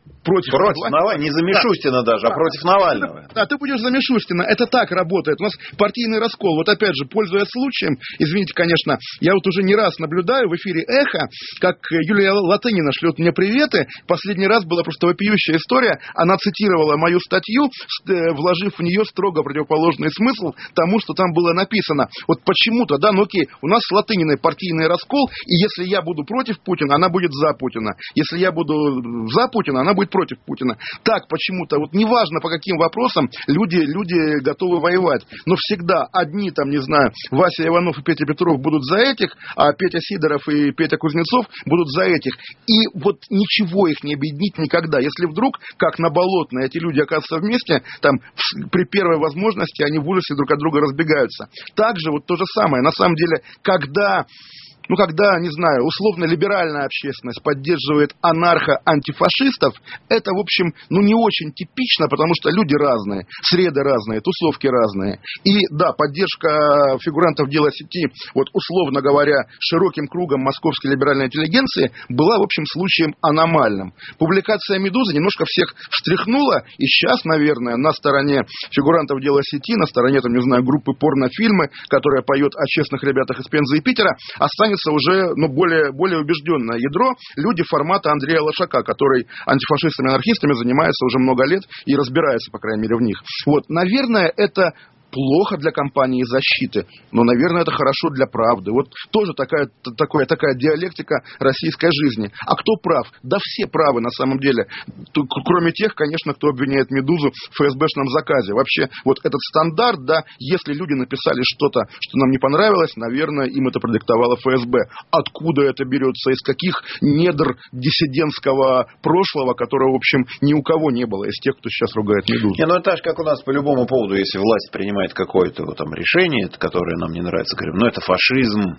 против, против Навального, не за Мишустина да. даже, а против Навального. Да, ты будешь за Мишустина, это так работает. У нас партийный раскол. Вот опять же, пользуясь случаем, извините, конечно, я вот уже не раз наблюдаю в эфире «Эхо», как Юлия Латынина шлет мне приветы. Последний раз была просто вопиющая история. Она цитировала мою статью, вложив в нее строго противоположный смысл тому, что там было написано. Вот почему-то, да, ну окей, у нас с Латыниной партийный раскол, и если я буду против Путина, она будет за Путина. Если я буду за Путина, она будет против Путина. Так почему-то, вот неважно по каким вопросам, люди, люди готовы воевать. Но всегда одни, там, не знаю, Вася Иванов и Петя Петров будут за этих, а Петя Сидоров и Петя Кузнецов будут за этих. И вот ничего их не объединить никогда. Если вдруг, как на Болотной, эти люди оказываются вместе, там, при первой возможности они в ужасе друг от друга разбегаются. Также вот то же самое. На самом деле, когда... Ну, когда, не знаю, условно-либеральная общественность поддерживает анархо-антифашистов, это, в общем, ну, не очень типично, потому что люди разные, среды разные, тусовки разные. И, да, поддержка фигурантов дела сети, вот, условно говоря, широким кругом московской либеральной интеллигенции была, в общем, случаем аномальным. Публикация «Медузы» немножко всех встряхнула, и сейчас, наверное, на стороне фигурантов дела сети, на стороне, там, не знаю, группы «Порнофильмы», которая поет о честных ребятах из Пензы и Питера, останется уже, ну, более, более убежденное ядро, люди формата Андрея Лошака, который антифашистами-анархистами занимается уже много лет и разбирается, по крайней мере, в них. Вот, наверное, это плохо для компании защиты, но, наверное, это хорошо для правды. Вот тоже такая, такая, такая диалектика российской жизни. А кто прав? Да все правы на самом деле. Кроме тех, конечно, кто обвиняет «Медузу» в эф эс бэшном заказе. Вообще, вот этот стандарт, да, если люди написали что-то, что нам не понравилось, наверное, им это продиктовало эф эс бэ. Откуда это берется? Из каких недр диссидентского прошлого, которого, в общем, ни у кого не было, из тех, кто сейчас ругает «Медузу». Не, ну это же как у нас по любому поводу, если власть принимает какое-то вот, там, решение, которое нам не нравится, говорим, ну это фашизм,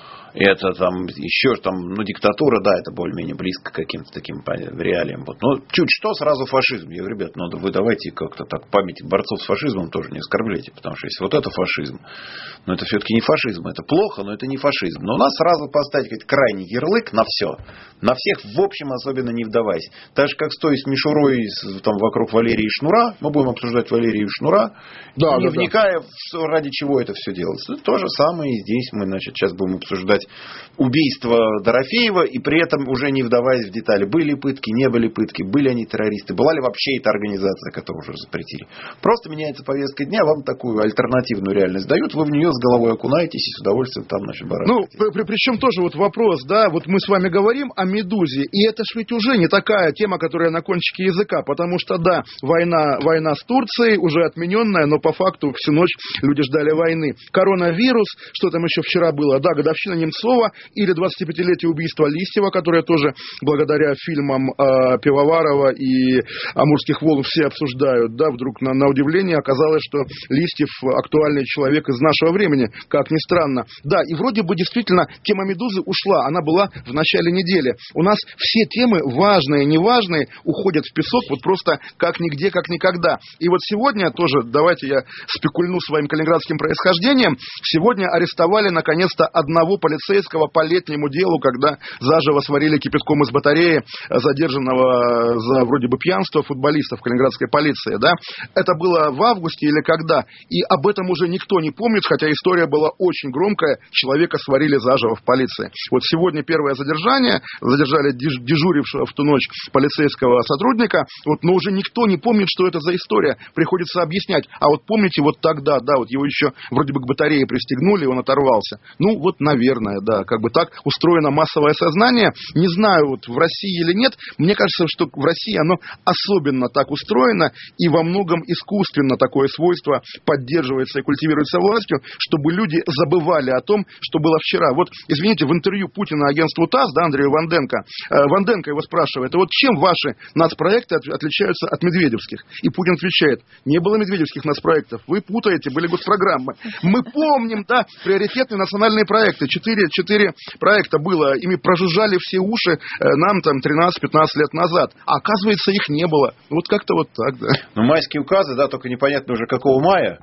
это там еще там, ну диктатура, да, это более-менее близко к каким-то таким реалиям. Вот. Но чуть что, сразу фашизм. Я говорю, ребят, ну вы давайте как-то так память борцов с фашизмом тоже не оскорбляйте, потому что если вот это фашизм, но это все-таки не фашизм, это плохо, но это не фашизм. Но у нас сразу поставить какой-то крайний ярлык на все, на всех в общем особенно не вдаваясь. Так же как стоит с мишурой там, вокруг Валерии Шнура, мы будем обсуждать Валерию Шнура, да, не да, вникая, да. ради чего это все делается. То же самое и здесь мы, значит, сейчас будем обсуждать убийство Дорофеева, и при этом уже не вдаваясь в детали, были пытки, не были пытки, были они террористы, была ли вообще эта организация, которую уже запретили. Просто меняется повестка дня, вам такую альтернативную реальность дают, вы в нее с головой окунаетесь и с удовольствием там, значит, барахтаетесь. Ну, при, причем тоже вот вопрос, да, вот мы с вами говорим о «Медузе», и это ж ведь уже не такая тема, которая на кончике языка, потому что, да, война, война с Турцией уже отмененная, но по факту всю ночь люди ждали войны. Коронавирус, что там еще вчера было, да, годовщина Немцова, или двадцатипятилетие убийства Листьева, которое тоже благодаря фильмам э, Пивоварова и «Амурских волн» все обсуждают, да, вдруг на, на удивление оказалось, что Листьев актуальный человек из нашего времени, как ни странно. Да, и вроде бы действительно тема «Медузы» ушла, она была в начале недели. У нас все темы, важные, неважные, уходят в песок, вот просто как нигде, как никогда. И вот сегодня тоже, давайте я спекульну своим калининградским происхождением, сегодня арестовали наконец-то одного полицейского по летнему делу, когда заживо сварили кипятком из батареи задержанного за вроде бы пьянство футболиста в калининградской полиции, да. Это было в августе или когда, и об этом уже никто не помнит, хотя история была очень громкая, человека сварили заживо в полиции. Вот сегодня первое задержание, задержали дежурившего в ту ночь полицейского сотрудника, вот, но уже никто не помнит, что это за история, приходится объяснять. А вот помните, вот тогда, да, вот его еще вроде бы к батарее пристегнули, он оторвался. Ну, вот, наверное, да, как бы так устроено массовое сознание. Не знаю, вот в России или нет, мне кажется, что в России оно особенно так устроено, и во многом искусственно такое свойство поддерживается и культивируется властью, чтобы люди забывали о том, что было вчера. Вот, извините, в интервью Путина агентству ТАСС, да, Андрею Ванденко, э, Ванденко его спрашивает, а вот чем ваши нацпроекты от, отличаются от медведевских? И Путин отвечает, не было медведевских нацпроектов, вы путаете, были госпрограммы. Мы помним, да, приоритетные национальные проекты, четыре, четыре проекта было, ими прожужжали все уши э, нам там тринадцать-пятнадцать лет назад, а оказывается их не было. Вот как-то вот так, да. Ну, майские указы, да, только непонятно уже какого мая.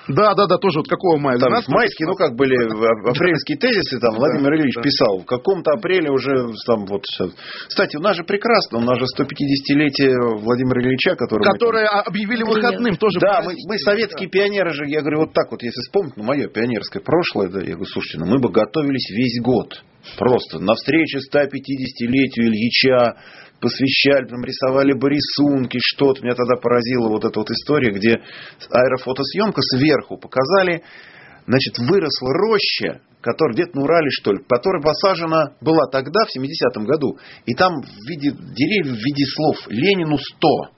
Да, да, да, тоже вот какого мая? Там майские, ну как были апрельские тезисы, там Владимир Ильич писал, в каком-то апреле уже там вот. Кстати, у нас же прекрасно, у нас же сто пятидесятилетие Владимира Ильича, который Которые мы, объявили выходным тоже. Да, мы, мы советские да. пионеры же, я говорю, вот так вот, если вспомнить, ну, мое пионерское прошлое, да, я говорю, слушайте, ну мы бы готовились весь год. Просто на встрече сто пятидесятилетию Ильича посвящали, там, рисовали бы рисунки, что-то. Меня тогда поразила вот эта вот история, где аэрофотосъемка сверху показали, значит, выросла роща, которая где-то на Урале, что ли, которая посажена была тогда, в семидесятом году. И там в виде деревьев, в виде слов «Ленину сто».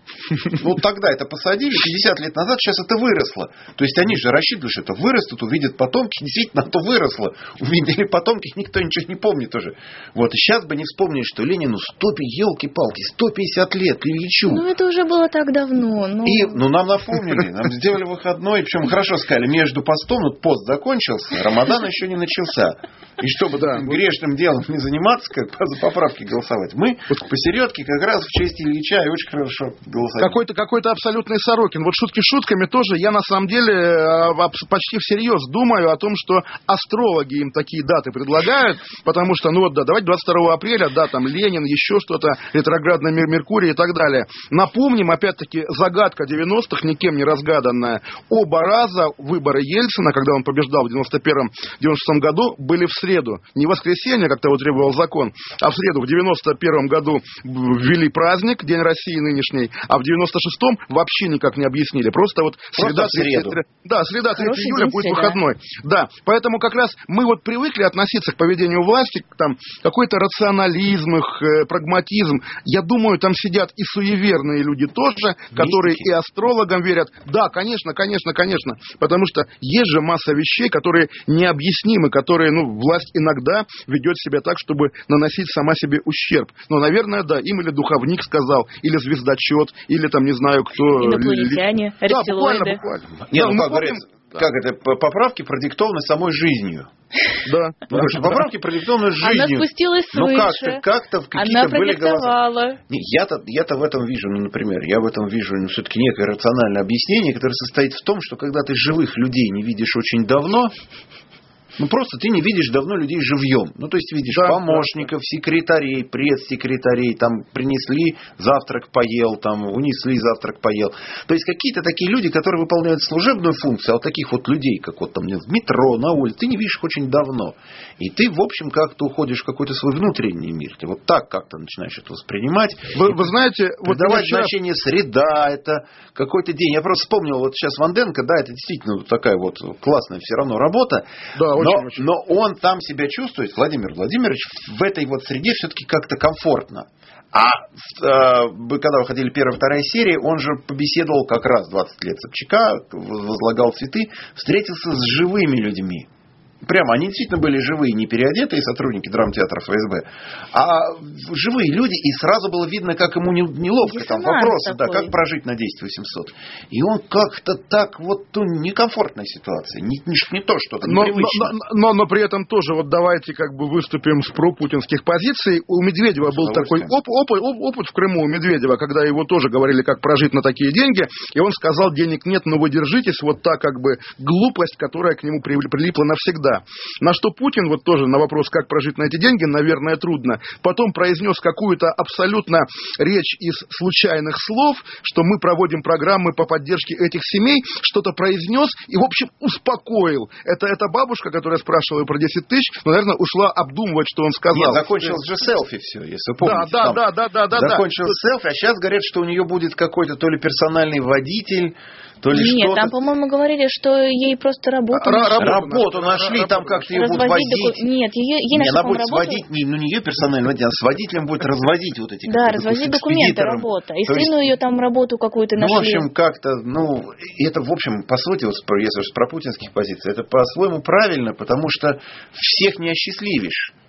Ну, тогда это посадили, пятьдесят лет назад, сейчас это выросло. То есть, они же рассчитывали, что это вырастут, увидят потомки. Действительно, то выросло. Увидели потомки, никто ничего не помнит уже. Вот, и сейчас бы не вспомнили, что Ленину сто, елки-палки, сто пятьдесят лет, Ильичу. Ну, это уже было так давно. Но... И, ну, нам напомнили, нам сделали выходной. Причем, хорошо сказали, между постом, вот пост закончился, Рамадан еще не начался. И чтобы да, грешным делом не заниматься, как за поправки голосовать, мы посередке как раз в честь Ильича и очень хорошо голосовали. Какой-то, какой-то абсолютный Сорокин. Вот шутки шутками тоже. Я на самом деле почти всерьез думаю о том, что астрологи им такие даты предлагают, потому что, ну вот, да, давайте двадцать второго апреля, да, там Ленин, еще что-то, ретроградный Меркурий и так далее. Напомним, опять-таки, загадка девяностых, никем не разгаданная. Оба раза выборы Ельцина, когда он побеждал в девяносто первом — девяносто шестом году, были в среду. Не в воскресенье, как того требовал закон, а в среду. В девяносто первом году ввели праздник, День России нынешний, а в девяносто шестом вообще никак не объяснили. Просто вот среда, среда, да, среда третьего июля будет среда. Выходной. Да, поэтому как раз мы вот привыкли относиться к поведению власти, там, какой-то рационализм, их, э, прагматизм. Я думаю, там сидят и суеверные люди тоже, Мистики. Которые и астрологам верят. Да, конечно, конечно, конечно. Потому что есть же масса вещей, которые необъяснимы, которые, ну, власть иногда ведет себя так, чтобы наносить сама себе ущерб. Но, наверное, да, им или духовник сказал, или звездочет, или там, не знаю, кто... Инопланетяне, да, буквально, буквально. Нет, да, ну, как говорят, да. Как это, поправки продиктованы самой жизнью. Да. Потому что поправки продиктованы жизнью. Она спустилась свыше. Ну как-то, как-то в какие-то она были голоса. Не, я-то, я-то в этом вижу, ну, например, я в этом вижу ну, все-таки некое рациональное объяснение, которое состоит в том, что когда ты живых людей не видишь очень давно, ну, просто ты не видишь давно людей живьем. Ну, то есть, видишь да, помощников, да. секретарей, пресс-секретарей, там, принесли, завтрак поел, там, унесли, завтрак поел. То есть, какие-то такие люди, которые выполняют служебную функцию, а вот таких вот людей, как вот там в метро, на улице, ты не видишь их очень давно. И ты, в общем, как-то уходишь в какой-то свой внутренний мир. Ты вот так как-то начинаешь это воспринимать. Вы, вы знаете... Вот давать вчера... значение среда, это какой-то день. Я просто вспомнил, вот сейчас Ванденко, да, это действительно вот такая вот классная все равно работа. Да, Но, но он там себя чувствует, Владимир Владимирович, в этой вот среде все-таки как-то комфортно. А э, когда выходили первая, вторая серия, он же побеседовал как раз двадцать лет Собчака, возлагал цветы, встретился с живыми людьми. Прямо, они действительно были живые, не переодетые сотрудники драмтеатров ФСБ, а живые люди, и сразу было видно, как ему неловко, там вопросы, да, как прожить на десять восемьсот. И он как-то так вот, ну, некомфортная ситуация, не, не, не то что-то непривычно. Но, но, но, но при этом тоже, вот давайте как бы выступим с пропутинских позиций. У Медведева был такой оп, оп, оп, опыт в Крыму у Медведева, когда его тоже говорили, как прожить на такие деньги, и он сказал, денег нет, но вы держитесь, вот та как бы глупость, которая к нему прилипла навсегда. На что Путин, вот тоже на вопрос, как прожить на эти деньги, наверное, трудно. Потом произнес какую-то абсолютно речь из случайных слов, что мы проводим программы по поддержке этих семей, что-то произнес и, в общем, успокоил. Это, это бабушка, которая спрашивала ее про десять тысяч, но, наверное, ушла обдумывать, что он сказал. Нет, закончилось же селфи все, если помните. Да, да, да, да, да, да. Закончилось да. селфи, а сейчас говорят, что у нее будет какой-то то ли персональный водитель, то ли Нет, что-то. там, по-моему, говорили, что ей просто работу Р- нашли. Работу нашли, работу там как-то ее будут возить. Доку... Нет, ее, ей не, она будет работу... сводить, не, ну не ее персонально водить, а с водителем будет развозить вот эти... Да, развозить документы, работа. И сыну есть... ее там работу какую-то нашли. Ну, в общем, как-то, ну, это, в общем, по сути, вот, если уж про путинских позиций, это по-своему правильно, потому что всех не осчастливишь.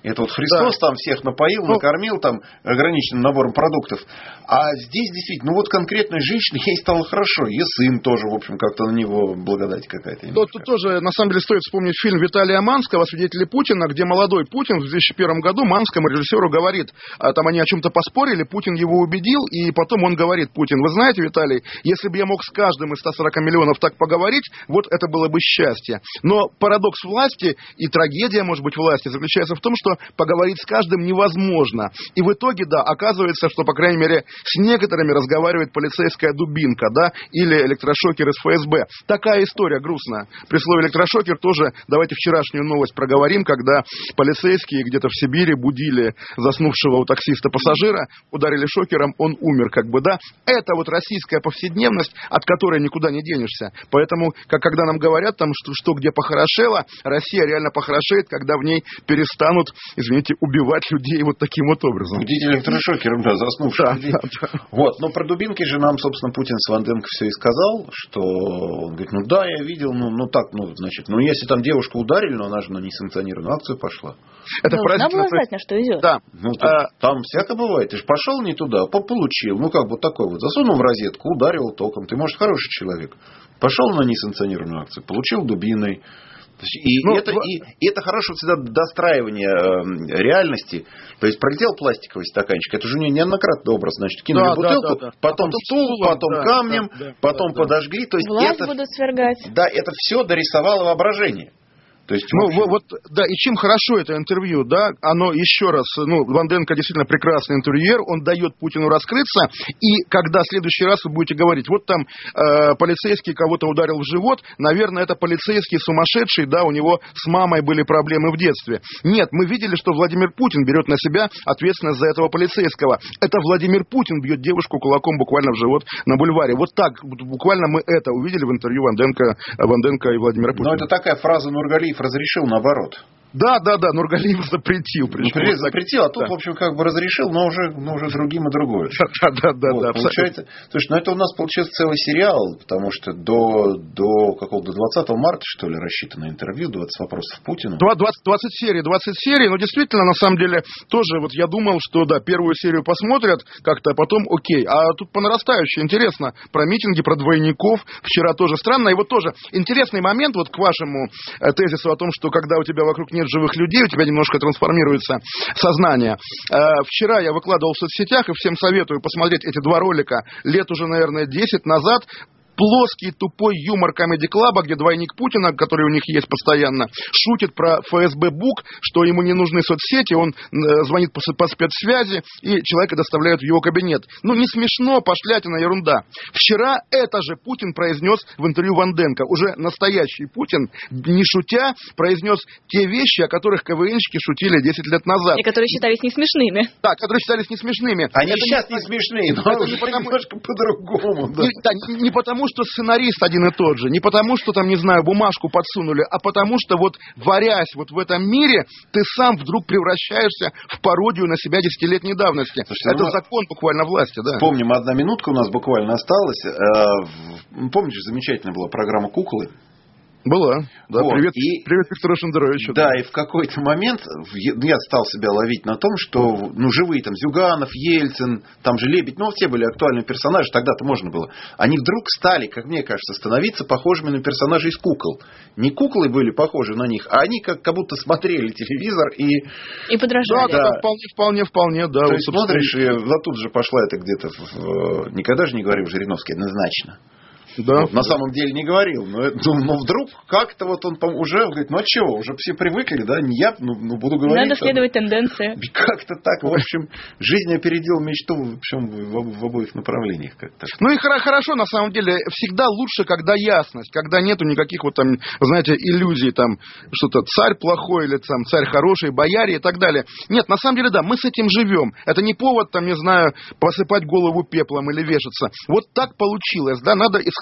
Это вот Христос да. там всех напоил, ну, накормил там ограниченным набором продуктов. А здесь действительно, ну вот конкретной женщине ей стало хорошо. И сын тоже, в общем, как-то на него благодать какая-то. Тут, тут тоже, на самом деле, стоит вспомнить фильм Виталия Манского «Свидетели Путина», где молодой Путин в две тысячи первом году Манскому режиссеру говорит, там они о чем-то поспорили, Путин его убедил, и потом он говорит: Путин, вы знаете, Виталий, если бы я мог с каждым из ста сорока миллионов так поговорить, вот это было бы счастье. Но парадокс власти и трагедия, может быть, власти заключается в том, что поговорить с каждым невозможно. И в итоге, да, оказывается, что, по крайней мере, с некоторыми разговаривает полицейская дубинка, да, или электрошокер из эф эс бэ. Такая история грустная. При слове электрошокер тоже давайте вчерашнюю новость проговорим, когда полицейские где-то в Сибири будили заснувшего у таксиста пассажира, ударили шокером, он умер, как бы, да. Это вот российская повседневность, от которой никуда не денешься. Поэтому, как когда нам говорят там, что, что где похорошело, Россия реально похорошеет, когда в ней перестанут, извините, убивать людей вот таким вот образом. Будите электрошокером, да, заснувших да, людей. Да, да. Вот, но про дубинки же нам, собственно, Путин с Ванденко все и сказал, что он говорит, ну да, я видел, ну, ну так, ну, значит, ну если там девушку ударили, но она же на несанкционированную акцию пошла. Это должна была знать, на что идет. Да. Ну, а... Там всяко бывает. Ты же пошел не туда, получил. Ну, как бы такой вот. Засунул в розетку, ударил током. Ты, может, хороший человек. Пошел на несанкционированную акцию, получил дубиной. И, ну, это, в... и, и это хорошее всегда достраивание э, реальности. То есть пролетел пластиковый стаканчик, это уже не неоднократный образ. Значит, кинули да, бутылку, да, да, да. потом, потом стул, стулом, потом да, камнем, да, да, потом да, подожгли. То есть власть это, будут свергать. Да, это все дорисовало воображение. То есть, ну, общем... вот, да, и чем хорошо это интервью, да, оно еще раз, ну, Ванденко действительно прекрасный интервьюер, он дает Путину раскрыться, и когда в следующий раз вы будете говорить, вот там э, полицейский кого-то ударил в живот, наверное, это полицейский сумасшедший, да, у него с мамой были проблемы в детстве. Нет, мы видели, что Владимир Путин берет на себя ответственность за этого полицейского. Это Владимир Путин бьет девушку кулаком буквально в живот на бульваре. Вот так, буквально мы это увидели в интервью Ванденко, Ванденко и Владимира Путина. Но это такая фраза Нургалиев разрешил, наоборот. Да, да, да, Нургалиев запретил. Причем, ну, запретил, а тут, да. в общем, как бы разрешил, но уже, но уже другим и другое. Да, да, да, вот, да. Получается, слушай, ну это у нас получается целый сериал, потому что до, до какого-то двадцатого марта, что ли, рассчитано интервью, двадцать вопросов Путину. двадцать, двадцать серий, двадцать серий, но действительно, на самом деле, тоже вот я думал, что, да, первую серию посмотрят как-то, а потом окей. А тут по нарастающей, интересно, про митинги, про двойников, вчера тоже странно, и вот тоже интересный момент, вот к вашему э, тезису о том, что когда у тебя вокруг нет живых людей, у тебя немножко трансформируется сознание. Вчера я выкладывал в соцсетях, и всем советую посмотреть эти два ролика лет уже, наверное, десять назад. Плоский, тупой юмор Comedy Club, где двойник Путина, который у них есть постоянно, шутит про эф эс бэ Бук, что ему не нужны соцсети, он звонит по, по спецсвязи, и человека доставляют в его кабинет. Ну, не смешно, пошлятина, ерунда. Вчера это же Путин произнес в интервью Ванденко. Уже настоящий Путин, не шутя, произнес те вещи, о которых КВНщики шутили десять лет назад. И которые считались не смешными. Да, которые считались не смешными. Они это сейчас не, не смешные, но это не потому... немножко по-другому. Да. Не, да, не потому, что сценарист один и тот же, не потому, что там, не знаю, бумажку подсунули, а потому, что вот варясь вот в этом мире, ты сам вдруг превращаешься в пародию на себя десятилетней давности. Слушайте, это ну, закон буквально власти, да. Помним, одна минутка у нас буквально осталась. Помнишь, замечательная была программа «Куклы»? Была. Да, вот. Привет, и, привет Виктору Шендеровичу. Да, и в какой-то момент я стал себя ловить на том, что ну, живые там Зюганов, Ельцин, там же Лебедь, ну, все были актуальные персонажи, тогда-то можно было. Они вдруг стали, как мне кажется, становиться похожими на персонажей из кукол. Не куклы были похожи на них, а они как, как будто смотрели телевизор и... И подражали. Да, да, да, вполне, вполне, вполне, да. То вот, есть смотришь, и да, тут же пошла это где-то... В... Никогда же не говорил Жириновский однозначно. Да. Вот, на самом деле не говорил, но, но вдруг как-то вот он уже говорит, ну а чего, уже все привыкли, да, не я, ну, ну буду говорить. Надо следовать тенденции. Как-то так, в общем, жизнь опередила мечту, в общем, в, в обоих направлениях как-то. Ну и хорошо, на самом деле, всегда лучше, когда ясность, когда нету никаких вот там, знаете, иллюзий, там, что-то царь плохой или там царь хороший, бояре и так далее. Нет, на самом деле, да, мы с этим живем. Это не повод, там, не знаю, посыпать голову пеплом или вешаться. Вот так получилось, да, надо исходить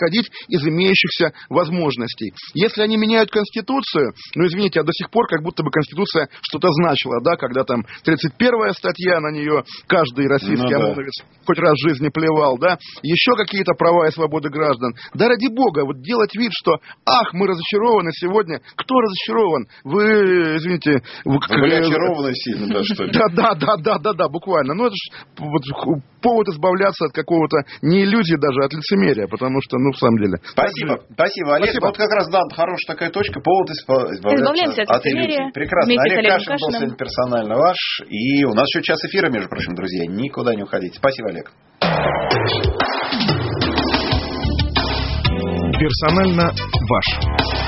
исходить из имеющихся возможностей. Если они меняют Конституцию, ну, извините, а до сих пор как будто бы Конституция что-то значила, да, когда там тридцать первая статья, на нее каждый российский ну, ОМОНовец да. хоть раз в жизни плевал, да, еще какие-то права и свободы граждан. Да ради бога, вот делать вид, что, ах, мы разочарованы сегодня. Кто разочарован? Вы, извините... Вы, вы были очарованы сильно, да, что ли? Да, да, да, да, да, да, буквально. Ну, это ж вот, повод избавляться от какого-то, не иллюзии даже, а от лицемерия, потому что, ну, в самом деле... Спасибо, так, спасибо, Олег. Спасибо. Вот как раз, да, хорошая такая точка, повод избавляться от, от иллюзий. Прекрасно. Олег Кашин был сегодня персонально ваш. И у нас еще час эфира, между прочим, друзья. Никуда не уходите. Спасибо, Олег. Персонально ваш.